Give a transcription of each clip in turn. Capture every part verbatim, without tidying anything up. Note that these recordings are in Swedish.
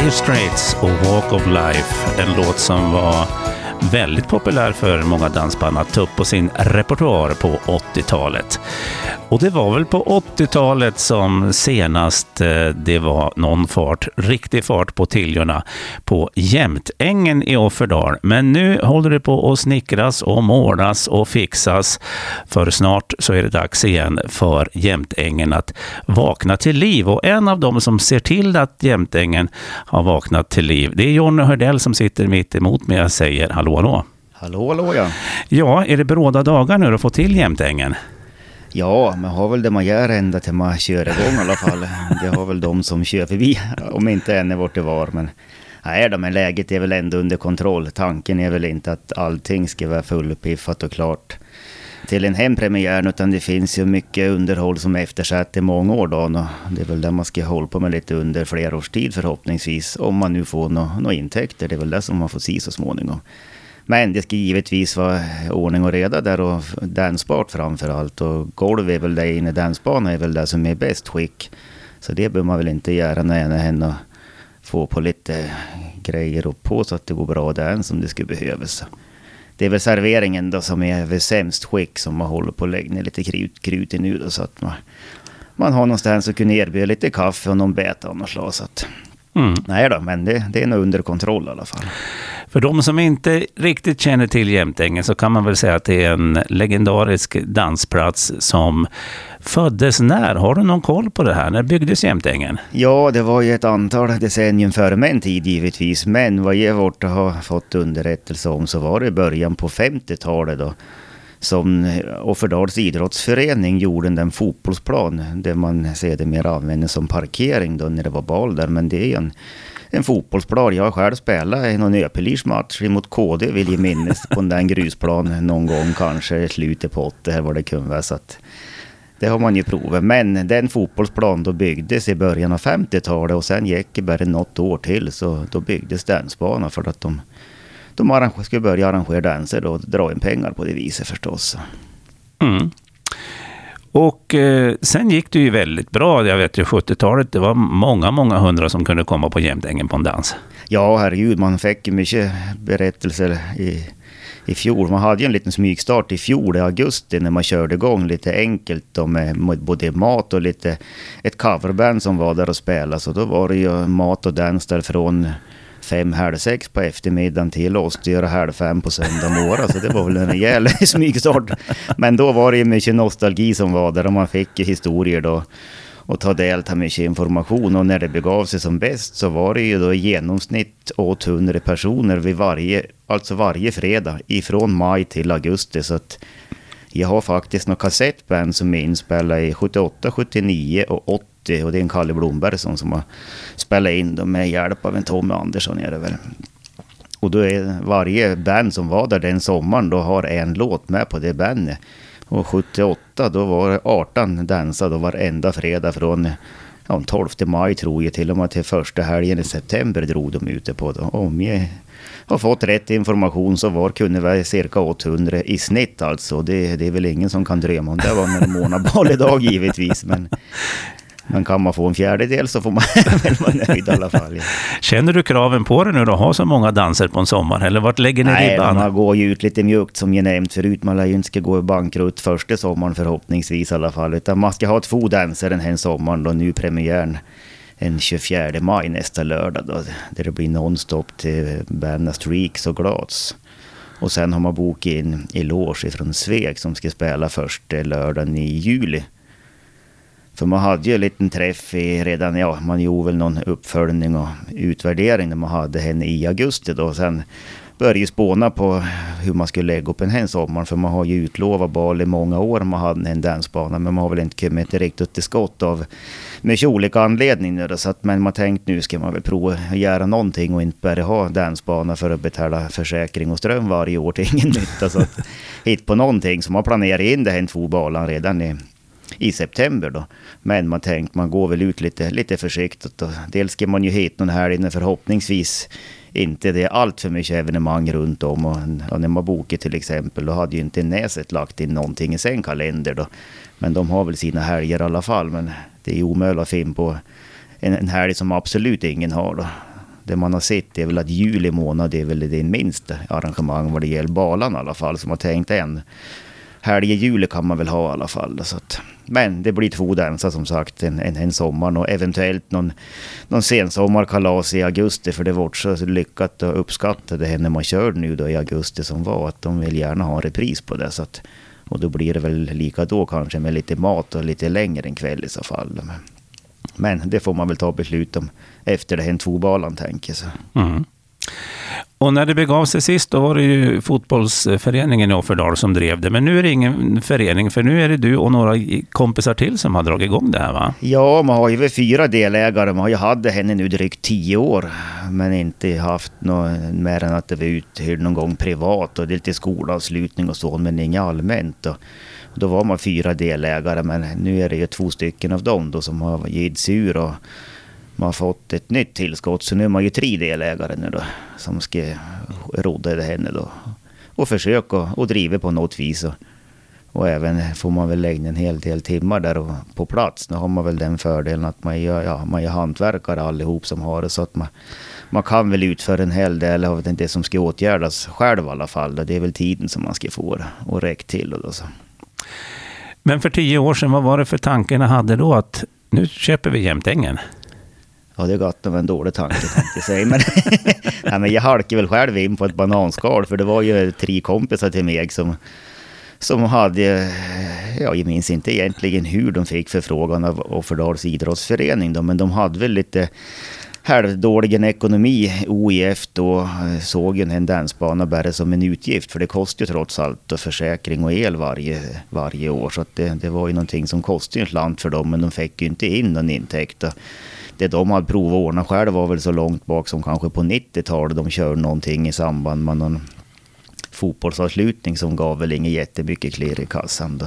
Dire Straits och Walk of Life, en låt som var väldigt populär för många dansband att ta upp på sin repertoar på åttiotalet. Och det var väl på åttiotalet som senast det var någon fart, riktig fart på tiljorna på Jämtängen i Offerdal. Men nu håller det på att snickras och målas och fixas, för snart så är det dags igen för Jämtängen att vakna till liv. Och en av dem som ser till att Jämtängen har vaknat till liv, det är Johnny Hördell som sitter mitt emot mig och säger hallå, hallå. Hallå, hallå, ja. Ja, är det bråda dagar nu att få till Jämtängen? Ja, man har väl det man gör ända till man kör igång i alla fall. Det har väl de som kör förbi, om inte än är vart det var. Men nej då, men läget är väl ändå under kontroll. Tanken är väl inte att allting ska vara fullpiffat och klart till en hempremiär, utan det finns ju mycket underhåll som är eftersatt i många år då. Och det är väl där man ska hålla på med lite under flera års tid förhoppningsvis, om man nu får några nå intäkter. Det är väl det som man får se så småningom. Men det ska givetvis vara ordning och reda där och dansbart framför allt. Och golv är väl det inne, dansbanan är väl det som är bäst skick. Så det bör man väl inte göra när ena henne få på lite grejer och på så att det går bra där som det skulle behövas. Det är väl serveringen då som är väl sämst skick som man håller på att lägga ner lite krut, krut i nu då, så att man, man har någonstans att kunna erbjuda lite kaffe och någon beta och något slag, så att mm. Nej då, men det, det är nog under kontroll i alla fall. För de som inte riktigt känner till Jämtängen så kan man väl säga att det är en legendarisk dansplats som föddes när. Har du någon koll på det här? När byggdes Jämtängen? Ja, det var ju ett antal decennium före min tid givetvis. Men vad jag vart har fått underrättelse om så var det i början på femtiotalet då, som Offerdals idrottsförening gjorde en fotbollsplan där man ser det mer använder som parkering då när det var bal där. Men det är en, en fotbollsplan. Jag har själv spelat i någon Öpelish-match mot K D, vill jag minnas, på den grusplan någon gång, kanske i slutet på åtta här var det kunde vara, så att det har man ju provat. Men den fotbollsplan då byggdes i början av femtiotalet och sen gick det bara något år till, så då byggdes dansbanan för att de De arrange- skulle börja arrangera danser och dra in pengar på det viset förstås. Mm. Och eh, sen gick det ju väldigt bra. Jag vet ju sjuttiotalet, det var många, många hundra som kunde komma på Jämtängen på en dans. Ja, herregud, man fick ju mycket berättelser i, i fjol. Man hade ju en liten smygstart i fjol i augusti när man körde igång lite enkelt då med både mat och lite ett coverband som var där och spelade. Så då var det ju mat och dans där från fem, halv sex på eftermiddagen till oss att göra halv fem på söndag morgon. Så det var väl en rejäl smygstart. Men då var det ju mycket nostalgi som var där och man fick historier då och ta del av mycket information. Och när det begav sig som bäst så var det ju då i genomsnitt åttahundra personer vid varje, alltså varje fredag ifrån maj till augusti. Så att jag har faktiskt några kassettband som är inspelade i sjuttioåtta, sjuttionio och åttio. Och det är en Kalle Blomberg som, som har spelat in dem med hjälp av en Tommy Andersson är det väl. Och då är varje band som var där den sommaren då har en låt med på det bandet. Och sjuttioåtta då var det arton dansade och varenda fredag från ja, tolfte maj tror jag till och med till första helgen i september drog de ute på det. Om jag har fått rätt information så var kunde vara cirka åttahundra i snitt alltså. Det, det är väl ingen som kan drömma om det var en månadbal idag givetvis, men Men kan man få en fjärdedel så får man väl vara nöjd i alla fall. Ja. Känner du kraven på det nu då? Ha så många danser på en sommar? Eller vart lägger ni Nej, ribban? man går ju ut lite mjukt som jag nämnt förut. Man lär ju inte ska gå i bankrutt första sommaren förhoppningsvis i alla fall. Utan man ska ha två danser den här sommaren då, nu premiären den tjugofjärde maj nästa lördag då. Där det blir nonstop till Berna Streaks och Glads. Och sen har man bokat in i Loge från Sveg som ska spela första lördagen i juli. För man hade ju en liten träff i redan, ja, man gjorde väl någon uppföljning och utvärdering när man hade henne i augusti då. Sen började ju spåna på hur man skulle lägga upp en här sommar, för man har ju utlovat bal i många år man hade en dansbana, men man har väl inte kommit riktigt till skott av mycket olika anledningar. Så att, men man tänkt nu ska man väl prova att göra någonting och inte bara ha dansbana för att betala försäkring och ström varje år till ingen nytta. Så att hit på någonting som man planerar in det här två balan redan i i september då. Men man tänkt man går väl ut lite, lite försiktigt. Och dels ska man ju hit någon här inne förhoppningsvis inte det är allt för mycket evenemang runt om. Och, och när man bokar till exempel då hade ju inte Näset lagt in någonting i sin kalender då. Men de har väl sina helger i alla fall. Men det är omöjligt att finna på en, en helg som absolut ingen har då. det man har sett är väl att juli månad är väl det minsta arrangemang vad det gäller balan i alla fall. Så man tänkte en helg i juli kan man väl ha i alla fall. Så att, men det blir två dansar som sagt en, en, en sommar och eventuellt någon, någon sensommarkalas i augusti, för det var så lyckat och uppskattat det här när man körde nu då i augusti som var, att de vill gärna ha en repris på det. Så att, och då blir det väl lika då kanske med lite mat och lite längre en kväll i så fall. Men, men det får man väl ta beslut om efter det här en tvåbalan tänker jag. Så. Mm. Och när det begav sig sist då var det ju fotbollsföreningen i Offerdal som drev det. Men nu är det ingen förening, för nu är det du och några kompisar till som har dragit igång det här, va? Ja, man har ju väl fyra delägare. Man har ju haft henne nu drygt tio år. Men inte haft något mer än att det var uthyrd någon gång privat. Och det är lite skolavslutning och så, men inga allmänt. Och då var man fyra delägare, men nu är det ju två stycken av dem då som har gett sig ur och man har fått ett nytt tillskott, så nu är man ju tre delägare nu då som ska råda det henne då och försöka och driva på något vis och, och även får man väl lägga en hel del timmar där och på plats. Nu har man väl den fördelen att man är, ja, man är hantverkare allihop som har det, så att man, man kan väl utföra en hel del av det som ska åtgärdas själv i alla fall. Det är väl tiden som man ska få och räcka till och då så. Men för tio år sedan, vad var det för tankarna hade då att nu köper vi Jämtängen? Ja, det är gott av en dålig tanke tänkte jag säga. Men, nej, men jag halkade väl själv in på ett bananskal, för det var ju tre kompisar till mig som, som hade, ja, jag minns inte egentligen hur de fick förfrågan av Offerdals idrottsförening då, men de hade väl lite halvdålig ekonomi. O I F då såg en dansbana bara som en utgift, för det kostar ju trots allt och försäkring och el varje, varje år, så att det, det var ju någonting som kostade en slant för dem, men de fick ju inte in någon intäkt. Och det de hade provat att ordna själv var väl så långt bak som kanske på nittiotalet. De körde någonting i samband med någon fotbollsavslutning som gav väl inget jättemycket klirr i kassan då.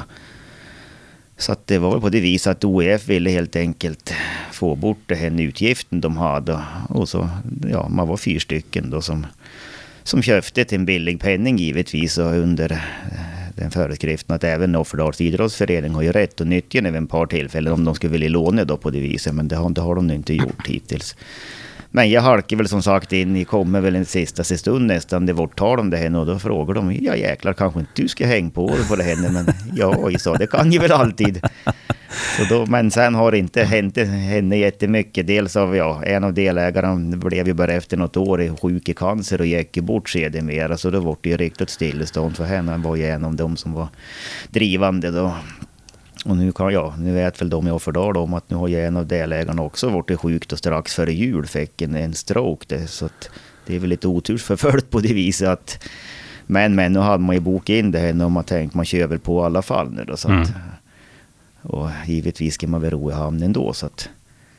Så att det var väl på det viset att O E F ville helt enkelt få bort det här utgiften de hade. Och så, ja, man var fyra stycken då som, som köpte till en billig penning givetvis, och under den föreskriften att även Offerdals idrottsförening har ju rätt att nyttja även ett par tillfällen om de skulle vilja låna då på det viset, men det har, det har de inte gjort hittills. Men jag halkar väl som sagt in, i kommer väl en sista stund nästan det vart tal om det här, och då frågar de, ja jäklar kanske inte du ska hänga på det på det henne, men ja, jag sa det kan ju väl alltid. Så då, men sen har det inte hänt henne jättemycket. Dels av, ja, en av delägarna blev ju bara efter något år sjuk i cancer och gick bort sedermera, så då var det ju riktigt stillestånd för henne. Han var ju en av dem som var drivande då. Och nu kan jag, nu vet väl de i Offerdal om att nu har ju en av delägarna också varit sjukt och strax före jul fick en, en stroke. Det, så att det är väl lite otursförföljt på det viset att, men, men nu hade man ju bokat in det här och man tänkt man kör väl på i alla fall nu då, så att, mm. Och givetvis ska man väl ro i hamnen då, så att,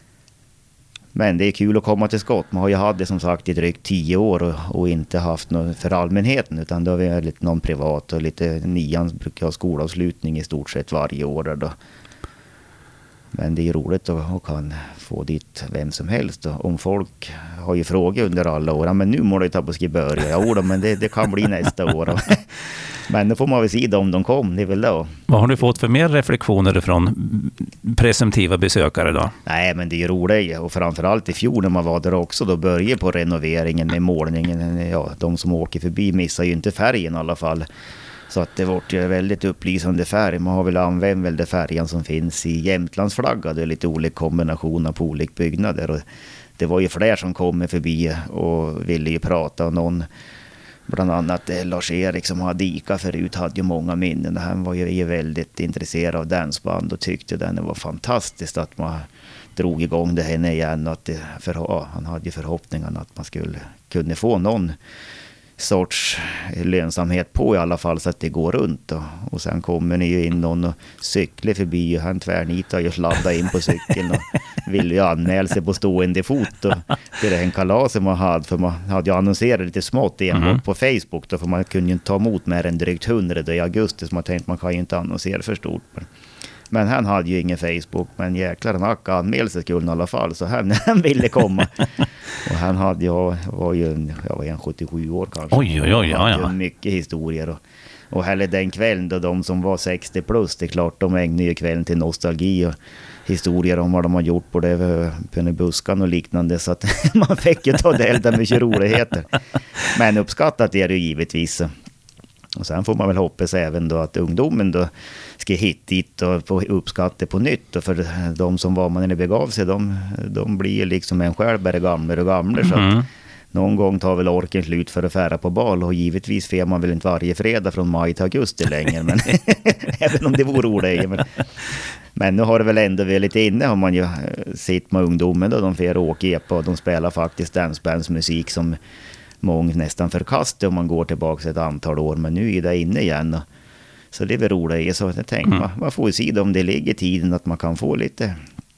men det är kul att komma till skott. Man har ju haft det som sagt i drygt tio år och, och inte haft något för allmänheten, utan då har vi lite någon privat och lite nian brukar ha skolavslutning i stort sett varje år då. Men det är roligt att och kan få dit vem som helst då. Om folk har ju frågat under alla år, men nu må det ta på ska börja. Ja, då, men det, det kan bli nästa år. Men då får man väl se då om de kom, det är väl då. Vad har du fått för mer reflektioner från presumtiva besökare då? Nej, men det är ju roligt, och framförallt i fjol när man var där också, då började på renoveringen med målningen. Ja, de som åker förbi missar ju inte färgen i alla fall. Så att det var ju väldigt upplysande färg. Man har väl använt väl det färgen som finns i Jämtlands flagga. Det är lite olika kombinationer på olika byggnader. Och det var ju fler som kom förbi och ville ju prata. Och någon, bland annat Lars-Erik som hade Ica förut, hade ju många minnen. Han var ju väldigt intresserad av dansband och tyckte den var fantastiskt att man drog igång det henne igen. Och att det, för, ja, han hade ju förhoppningen att man skulle kunna få någon sorts lönsamhet på i alla fall, så att det går runt. Och, och sen kommer ni ju in någon och cyklar förbi och han tvärnitar och sladdar in på cykeln och vill ju anmäla sig på stående fot och det är en kalas som man hade, för man hade ju annonserat lite smått enbart mm. på Facebook då, för man kunde ju inte ta emot mer än drygt hundra i augusti, så man tänkte man kan ju inte annonsera för stort. Men han hade ju ingen Facebook, men jäklar han hade anmälelseskulden i alla fall, så han, han ville komma. Och han hade ju, var ju jag var en sjuttiosju år kanske. Oj, oj, oj, ja, ja. Mycket historier och Och heller den kvällen då de som var sextio plus, det är klart de ägnar ju kvällen till nostalgi och historier om vad de har gjort på det Pennybuskan och liknande, så att man fick ju ta del av mycket roligheter. Men uppskattat är det ju givetvis. Och sen får man väl hoppas även då att ungdomen då ska hit dit och få uppskatta på nytt. Och för de som var man när det begav sig, de, de blir liksom en själv bara gamla och gamla. Så att någon gång tar väl orken slut för att färra på bal. Och givetvis fer man väl inte varje fredag från maj till augusti längre. Men även om det vore roligt. Men, men nu har det väl ändå väldigt inne om man ju sitter med ungdomen då. De får åka epa och de spelar faktiskt dansbandsmusik som många nästan förkastar om man går tillbaka ett antal år. Men nu är det inne igen. Och, så det är väl roligt. Så jag tänker, mm. man, man får ju se om det ligger i tiden att man kan få lite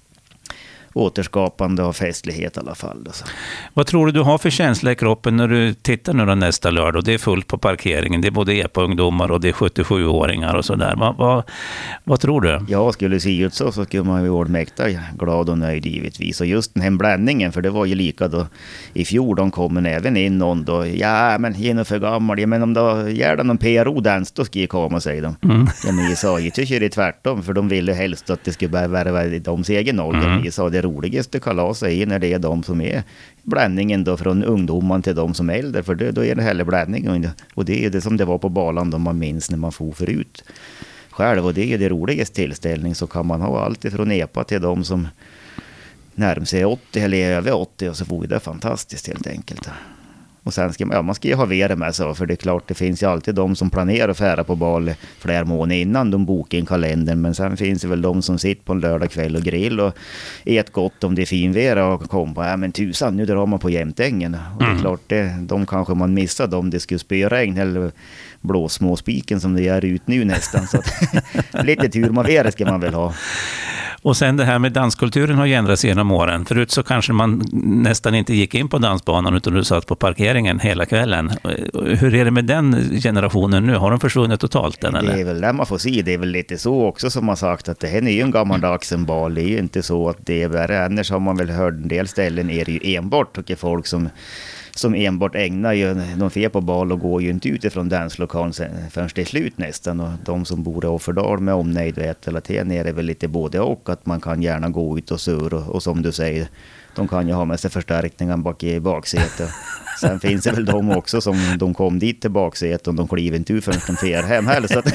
återskapande och festlighet i alla fall. Så. Vad tror du du har för känsla i kroppen när du tittar nu nästa lördag? Det är fullt på parkeringen. Det är både epa-ungdomar och det är sjuttiosjuåringar och sådär. Vad, vad, vad tror du? Ja, skulle se ut så så skulle man ju vara mäkta glad och nöjd givetvis. Och just den här blandningen, för det var ju lika då i fjol, de kommer även in någon då, ja men genom för gammal, ja, men om då gör det någon P R O-dans då ska jag komma, säger de. Mm. Ja, men jag sa ju tycker det är tvärtom, för de ville helst att det skulle bara vara deras egen ålder. Mm. Jag sa det roligaste kalaset är när det är de som är blandningen då från ungdomen till de som är äldre, för det, då är det heller blandning. Och det är det som det var på balan då man minns när man får förut själv, och det är det roligaste tillställning. Så kan man ha allt ifrån epa till de som närmar sig åttio eller över åttio, och så får det fantastiskt helt enkelt. Och sen ska man, ja, man ska ju ha vere med så, för det är klart det finns ju alltid de som planerar att fära på bal flera månader innan de bokar en kalender, men sen finns det väl de som sitter på en lördagkväll och grill och äter gott om det är finvera och kommer på, ja men tusan, nu drar man på jämtängen. Och det är klart, det, de kanske man missar om det skulle spöregn eller blåsmåspiken som det är ut nu nästan, så att lite tur med vere ska man väl ha. Och sen det här med danskulturen har ändrats genom åren. Förut så kanske man nästan inte gick in på dansbanan utan du satt på parkeringen hela kvällen. Hur är det med den generationen nu? Har de försvunnit totalt den, eller? Det är väl där man får se. Det är väl lite så också som man sagt att det här är ju en gammaldags en bal. Det är ju inte så att det är värre. Annars har man väl hört en del ställen är det ju enbart och folk som som enbart ägnar ju de fer på bal och går ju inte utifrån danslokalen förrän det är slut nästan. Och de som bor i Offerdal med omnejd och ett eller ten är det väl lite både och, att man kan gärna gå ut och sur och, och som du säger, de kan ju ha med sig förstärkningen bak i baksätet. Sen finns det väl de också som de kom dit till baksätet och de kliver inte ut förrän de fer hem heller. Så att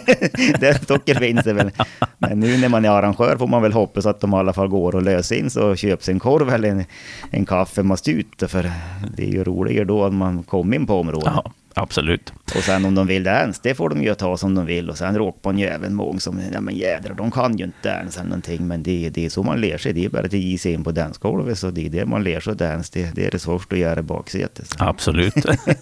det tycker finns det väl. Men nu när man är arrangör får man väl hoppas att de i alla fall går och löser in så köps en korv eller en, en kaffe mast ut. För det är ju roligare då att man kommer in på området. Ja, absolut. Och sen om de vill dans, det får de ju ta som de vill. Och sen råkar man ju även många som, ja men jädrar, de kan ju inte dansa eller någonting. Men det, det är så man lär sig. Det är bara att ge sig in på dansgolvet. Så det är det man lär sig att dansa. Det, det är det svårt att göra i baksätet. Så. Absolut.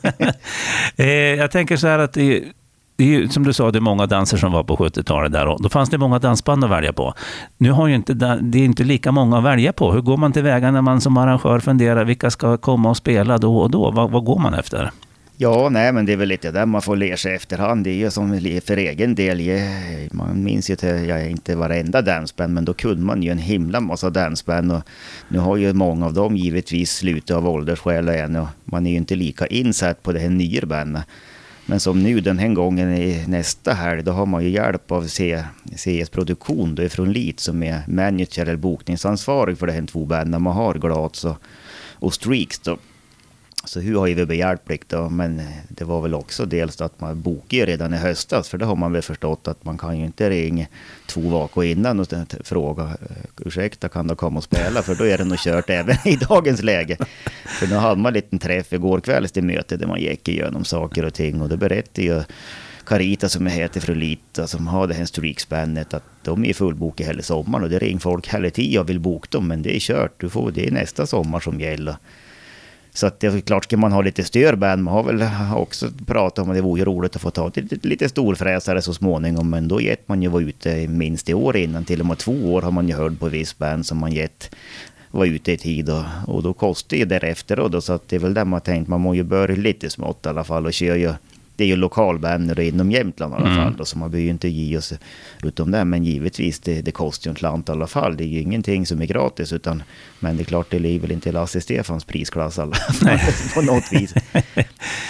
eh, jag tänker så här att det, det är ju, som du sa, det är många danser som var på sjuttiotalet där. Och då fanns det många dansband att välja på. Nu har ju inte, det är inte lika många att välja på. Hur går man tillväga när man som arrangör funderar vilka ska komma och spela då och då? Vad, vad går man efter? Ja, nej, men det är väl lite där man får lära sig efterhand. Det är ju som för egen del. Man minns ju att jag inte varenda dansband, men då kunde man ju en himla massa dansband. Och nu har ju många av dem givetvis slutat av åldersskäl än. Och man är ju inte lika insatt på det här nya bandet. Men som nu den här gången i nästa helg, då har man ju hjälp av C S Produktion då från Lit som är manager eller bokningsansvarig för det här två banden man har, Glats och, och Streaks då. Så hur har vi behjälpligt då? Men det var väl också dels att man bokade redan i höstas, för det har man väl förstått att man kan ju inte ringa två veckor innan och fråga ursäkta, kan du komma och spela? För då är det nog kört även i dagens läge. För nu hade man en liten träff igår kvälls till möte där man gick igenom saker och ting, och det berättade ju Carita som heter Frulita som har det här streakspannet att de är fullbokade hela sommaren, och det ringer folk hela tiden och vill boka dem, men det är kört. Du får, det är nästa sommar som gäller. Så att det är klart, ska man ha lite störband, man har väl också pratat om att det vore roligt att få ta lite, lite storfräsare så småningom, men då gett man ju vara ute minst i år innan, till och med två år har man ju hört på viss band som man gett var ute i tid, och, och då kostar det därefter och då, så att det är väl där man tänkt, man må ju börja lite smått i alla fall och köra ju. Det är ju lokalbänder inom Jämtland i alla fall, mm. så man behöver ju inte ge oss utom det, men givetvis det, det kostar ju en slant i alla fall. Det är ju ingenting som är gratis, utan, men det är klart det är väl inte Lasse Stefans prisklass alla fall, på något vis.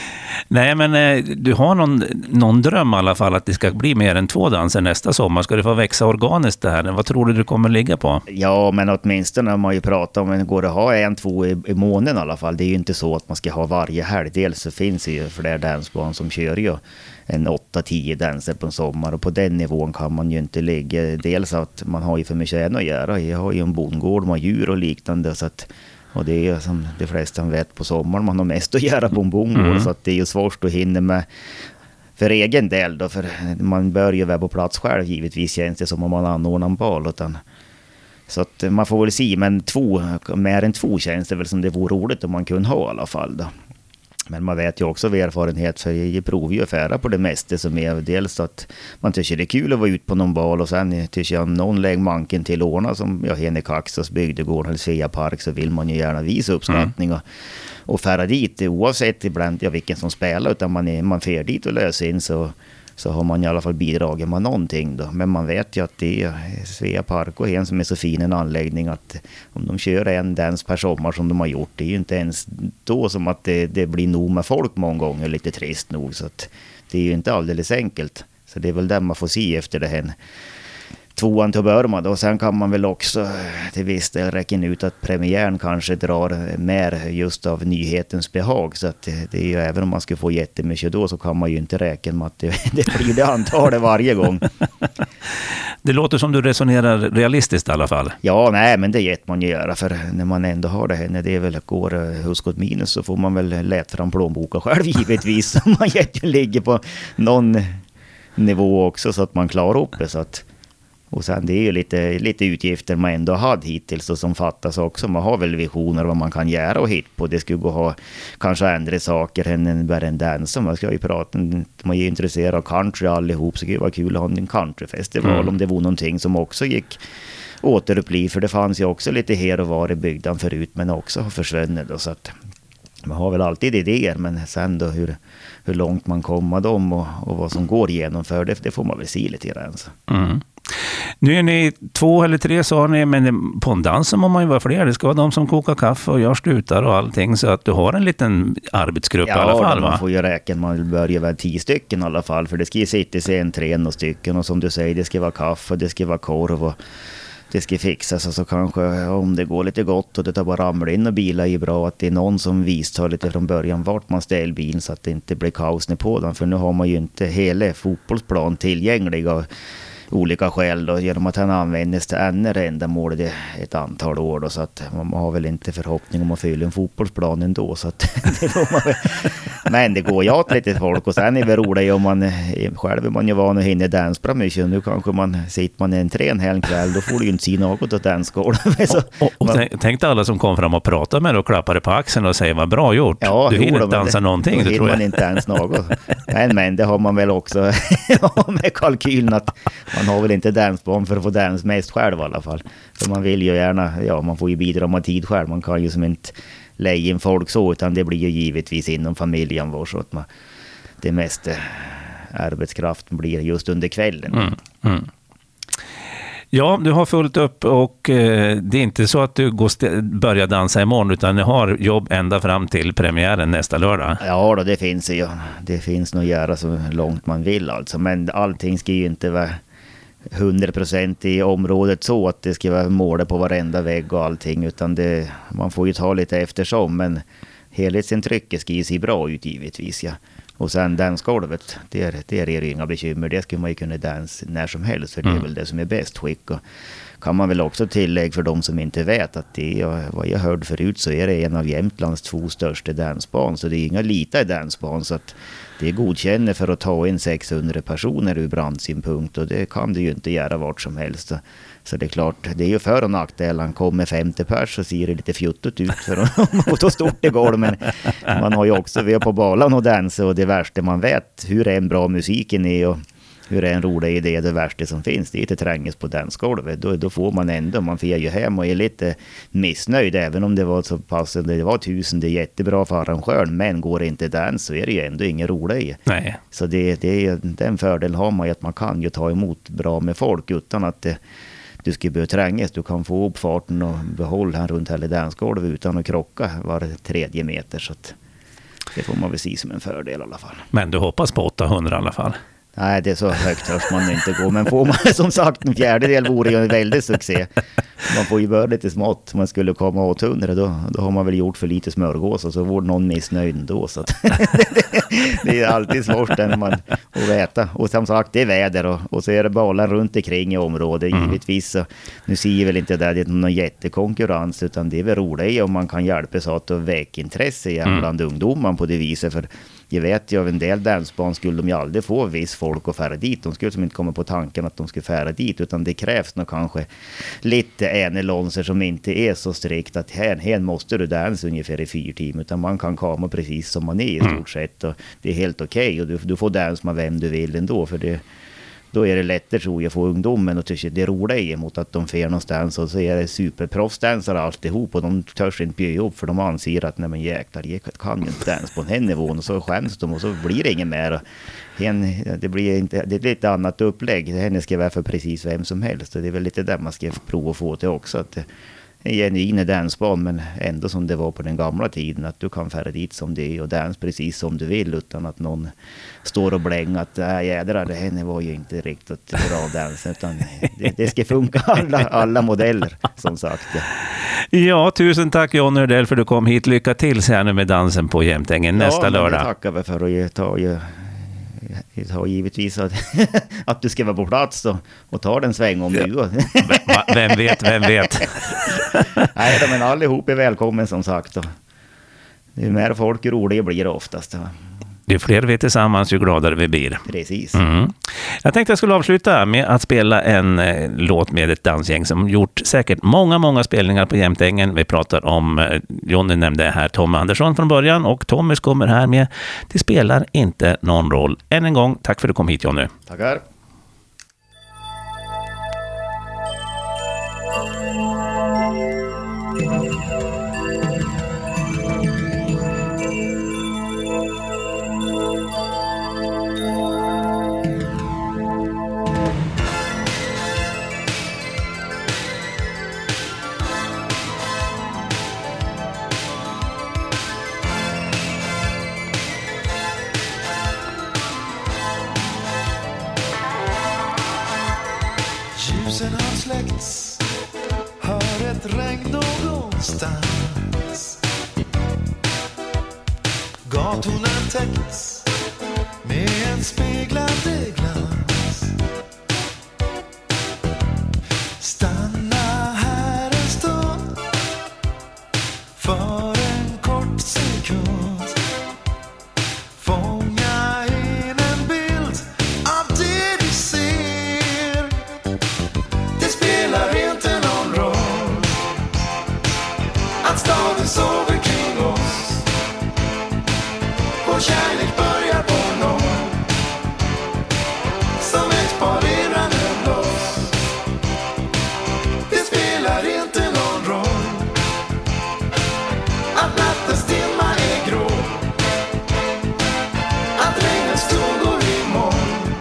Nej, men eh, du har någon, någon dröm i alla fall att det ska bli mer än två danser nästa sommar. Ska det få växa organiskt det här? Vad tror du du kommer ligga på? Ja, men åtminstone har man ju pratat om att det går att ha en, två i, i månaden i alla fall. Det är ju inte så att man ska ha varje helg. Dels så finns det ju fler dansbarn som kör ju en åtta tio danser på en sommar. Och på den nivån kan man ju inte ligga. Dels att man har ju för mycket än att göra. Jag har ju en bondgård med djur och liknande, så att, och det är som de flesta vet på sommaren man har mest att göra på en bondgård. Mm. Så att det är ju svårt att hinna med för egen del då, för man bör ju vara på plats själv, givetvis känns det som om man anordnar en bal. Utan, så att man får väl se, men två, mer än två känns det väl som det vore roligt om man kunde ha i alla fall då. Men man vet ju också av erfarenhet, för jag provar ju affärer på det mesta som är dels att man tycker det är kul att vara ute på någon bal, och sen tycker jag någon lägg manken till ordna som jag henne Kaxas bygdegård eller Svea Park, så vill man ju gärna visa uppskattning mm. och, och färra dit oavsett ibland ja, vilken som spelar, utan man är man fer dit och löser in så så har man i alla fall bidragit med någonting då. Men man vet ju att det är Svea Park och en som är så fin en anläggning att om de kör en dans per sommar som de har gjort, det är ju inte ens då som att det, det blir nog med folk många gånger, lite trist nog, så att det är ju inte alldeles enkelt. Så det är väl det man får se efter det här tvåan till Burma då. Sen kan man väl också till viss del räkna ut att premiären kanske drar mer just av nyhetens behag, så att det är ju, även om man ska få jättemycket då, så kan man ju inte räkna med att det, det blir det antalet varje gång. Det låter som du resonerar realistiskt i alla fall. Ja, nej, men det ger man ju göra, för när man ändå har det här, när det väl går huskot minus, så får man väl lät fram plånboken själv givetvis. Man ligger på någon nivå också så att man klarar upp det, så att. Och sen det är ju lite, lite utgifter man ändå hade hittills och som fattas också. Man har väl visioner vad man kan göra och hit på. Det skulle gå att ha kanske andra saker än bara en dans. Man ska ju prata, man är ju intresserad av country allihop, så det var kul att ha en countryfestival mm. om det var någonting som också gick återuppliv. För det fanns ju också lite här och var i bygden förut, men också har försvunnit då, så att man har väl alltid idéer, men sen då hur, hur långt man kommer dem och, och vad som går igenom för det, det får man väl se lite grann. Mm. Nu är ni två eller tre, sa ni, men på en dans må man ju vara fler. Det ska vara de som kokar kaffe och gör stutar och allting, så att du har en liten arbetsgrupp ja, i alla fall, va? Ja, man får ju räkna, man börjar väl tio stycken i alla fall, för det ska ju sitta sig en, tre och stycken, och som du säger, det ska vara kaffe, det ska vara korv och det ska fixas, och så kanske om det går lite gott och det tar bara ramla in och bilar är bra att det är någon som visar lite från början vart man ställer bilen, så att det inte blir kaos ner på den, för nu har man ju inte hela fotbollsplan tillgängliga olika skäl då, genom att han användes till andra ändamål i ett antal år då, så att man har väl inte förhoppning om att fylla en fotbollsplan ändå, så att det får man väl. Men det går ju åt lite folk, och sen är det roligt om man själv är man ju van att hinna dansa bra mycket. Nu kanske man sitter man en tre en hel kväll, då får du ju inte se något åt dansgården. och, och, och man, tänk alla som kom fram och pratade med och klappade på axeln och säger vad bra gjort. Ja, du hinner inte dansa det, någonting, då, då tror jag. Man inte ens något. Men, men det har man väl också med kalkylen att man har väl inte dansbarn för att få dans mest själv i alla fall. För man vill ju gärna, ja, man får ju bidra med tid själv. Man kan ju som inte leja in folk så, utan det blir ju givetvis inom familjen var, så att man, det mesta arbetskraften blir just under kvällen. Mm, mm. Ja, du har fullt upp, och eh, det är inte så att du går st- börjar dansa imorgon, utan du har jobb ända fram till premiären nästa lördag. Ja då, det finns ju. Det finns nog att göra så långt man vill alltså, men allting ska ju inte vara hundra procent i området så att det ska vara mål på varenda vägg och allting, utan det, man får ju ta lite eftersom, men helhetsintrycket ska ju se bra ut givetvis, ja. Och sen dansgolvet, det är, det är det inga bekymmer, det skulle man ju kunna dansa när som helst, för det är mm. väl det som är bäst skick. Och kan man väl också tillägga för de som inte vet att det är, vad jag hörde förut, så är det en av Jämtlands två största dansban, så det är inga lita dansban, så att det är godkänner för att ta in sexhundra personer ur brandsynpunkt, och det kan det ju inte göra vart som helst. Så det är klart, det är ju för och nackdel. Han kommer femtio pers så ser det lite fjuttigt ut för att hur stort det går, men man har ju också vi på balan och dansa, och det värsta man vet hur är en bra musiken är och hur är en rolig idé, det värsta som finns, det är inte tränges på dansgolvet. Då, då får man ändå, man får ju hem och är lite missnöjd, även om det var så pass, det var tusen, det är jättebra för arrangören, men går det inte dans så är det ju ändå ingen rolig. Nej. Så det, det är den fördel har man ju, att man kan ju ta emot bra med folk utan att det, du ska börja trängas, du kan få upp farten och behålla han runt hela dansgolvet utan att krocka var tredje meter, så att Det får man väl se som en fördel i alla fall. Men du hoppas på åttahundra i alla fall? Nej, det är så högt törs man inte gå. Men får man som sagt en fjärdedel vore ju en väldig succé. Man får ju börja lite smått. Om man skulle komma åthundra då, då har man väl gjort för lite smörgås och så vore någon missnöjd då. Så att det är alltid svårt när man att veta. Och som sagt, det är väder och, och så är det bollar runt omkring i området. Mm. Givetvis så, nu ser jag väl inte där det är någon jättekonkurrens, utan det är väl roligt om man kan hjälpa så att det väcker intresse igen mm. bland ungdomar på det viset. För jag vet ju av en del dansbarn skulle de ju aldrig få viss folk att färra dit. De skulle som inte komma på tanken att de skulle färra dit, utan det krävs nog kanske lite enelonser som inte är så strikt att här, här måste du dansa ungefär i fyra timmar, utan man kan komma precis som man är i stort sett och det är helt okej okay. Och du, du får dansa med vem du vill ändå, för det då är det lättare tror jag för ungdomen och tycker det är roligt mot att de fer någonstans och så är det superproffsdansare alltihop och de törs inte bjuda upp för de anser att nej men jäklar, jag kan ju inte dansa på den här nivån och så skäms de och så blir det ingen mer. Hen, det blir inte, det är ett lite annat upplägg. Henne ska vara för precis vem som helst och det är väl lite där man ska prova att få till också att en genuin dansbana men ändå som det var på den gamla tiden att du kan färra dit som det är och dans precis som du vill utan att någon står och blänger att äh, jädrar, det henne var ju inte riktigt bra dans utan det, det ska funka alla, alla modeller som sagt. Ja. Ja, tusen tack Johnny Rydell för att du kom hit. Lycka till så här nu med dansen på Jämtängen nästa ja, lördag. Ja, tackar vi för att jag tar ju jag tar givetvis att, att du ska vara på plats och, och ta den sväng om du. Vem vet, vem vet. Nej, men allihop är välkommen som sagt. Det är mer folk roliga blir det oftast. Ju fler vi är tillsammans, ju gladare vi blir. Precis. Mm. Jag tänkte jag skulle avsluta med att spela en eh, låt med ett dansgäng som gjort säkert många, många spelningar på Jämtängen. Vi pratar om, eh, Johnny nämnde här Tommy Andersson från början och Thomas kommer här med Det spelar inte någon roll. Än en gång, tack för att du kom hit Johnny. Tackar. Ljusen har släckts, hör ett regn någonstans. Gatorna täcks med en speglande glans. Stanna här en stund för en kort sekund. Fånga in en bild av det du ser. Det spelar inte någon roll att staden sover kring oss. Vår kärlek börjar på noll, som ett par irrande blås. Det spelar inte någon roll att nattens timma är grå, att regnens ton går i moln.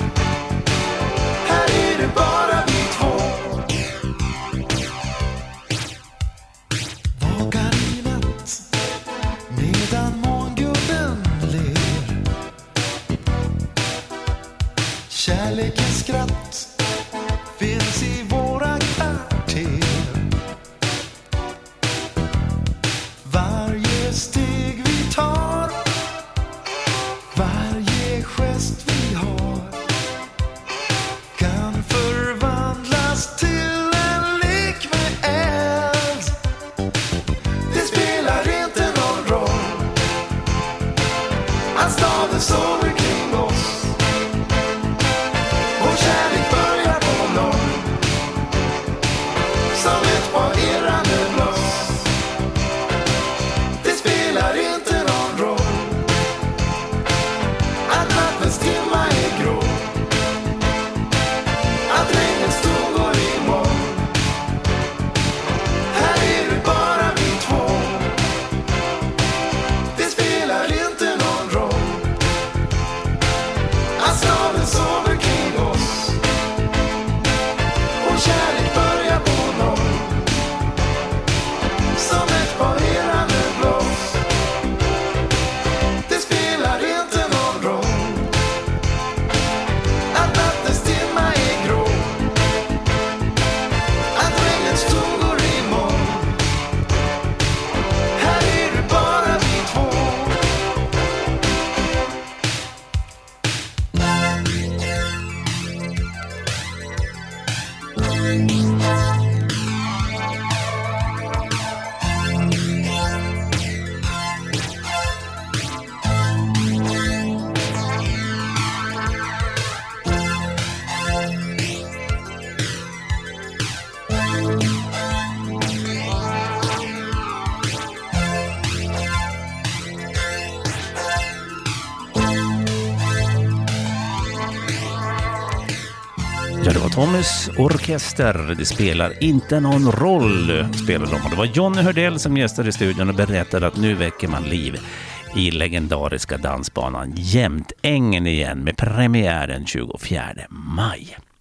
Här är det bara vi två. Vakar i natt medan mångubben ler. Kärlekens skratt finns i våra kvarter. Varje steg vi tar, varje gest vi har kan förvandlas till en lek med eld. Det spelar inte någon roll att staden sover kring oss. Vår kärlek börjar på noll, som ett par irrande blås. Det spelar inte någon roll att nattens timma är grå, att regnens ton går i moln. Här är det bara vi två. Det spelar inte någon roll Ja, det var Tommys orkester. Det spelar inte någon roll, spelade de. Och det var Johnny Hördell som gästade i studion och berättade att nu väcker man liv i legendariska dansbanan Jämtängen igen med premiären tjugofjärde maj.